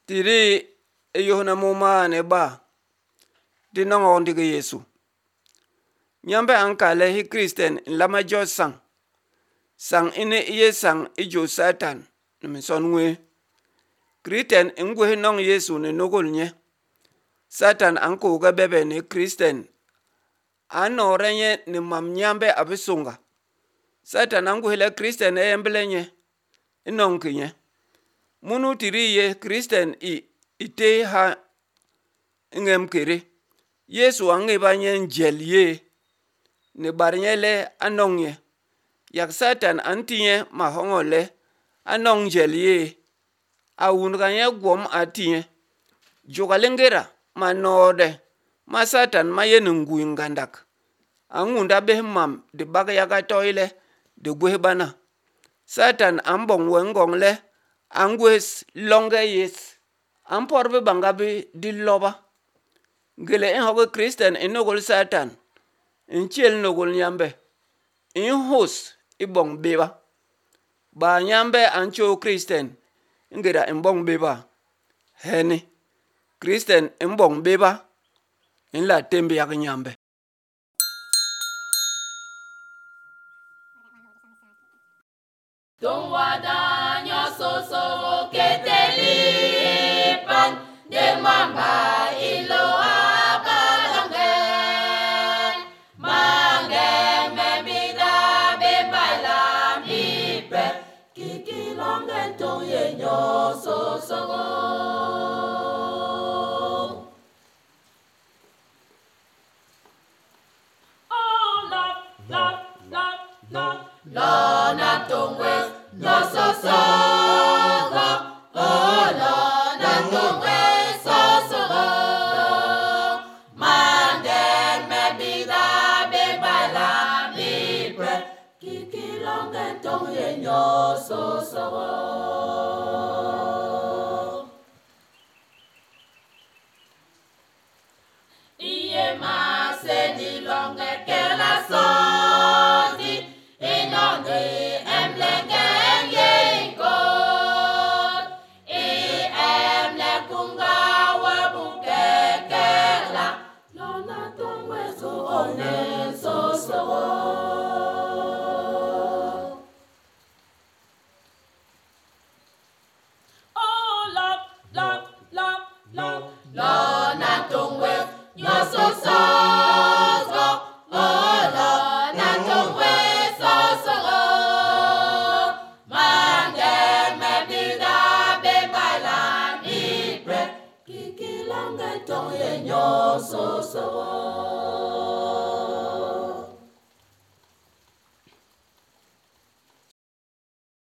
Tiri eyohna muma ne ba dinongo ndige Yesu. Nyambe ankale hi Kristen lama jo sang ine iye sang ijo Satan nimison ngwe. Kristen ngwe nong Yesu ne nogol nye. Satan anko ga bebe ne Kristen ano renye ni mam nyambe abisunga. Satan angwe le Kristen embele nye inong kinye. Munu tiri ye Kristen ite ha ngem kere. Yesu ange ba nye njel ye ne bar nye le anong ye. Yak Satan antinye mahongo le anong njel ye. Awunga nye gwom atinye. Jogalengera manode ma Satan ma ye ngui ngandak. Angunda behmam de baga yaga toile de gwehbana. Satan ambong wengong le angwes longa yes. Amporbe bangabi di loba. Gele hoge Kristen inogol Satan. Inchiel nogol nyambe. Inhos ibong beba. Ba nyambe ancho Kristen. Ingera imbong beba. Heni. Kristen imbong beba. Inla tembe yak nyambe. Don't wadanya so ketelipan de mamba ilo abalange mange mebida be bailam ipe kikilonge ton yenyo so. Lona tongwe no so go. Oh lona tongwe so go. Mande me bida be bala libre. Kiki longa tongye no so go. Iye ma se di longa ke la so. So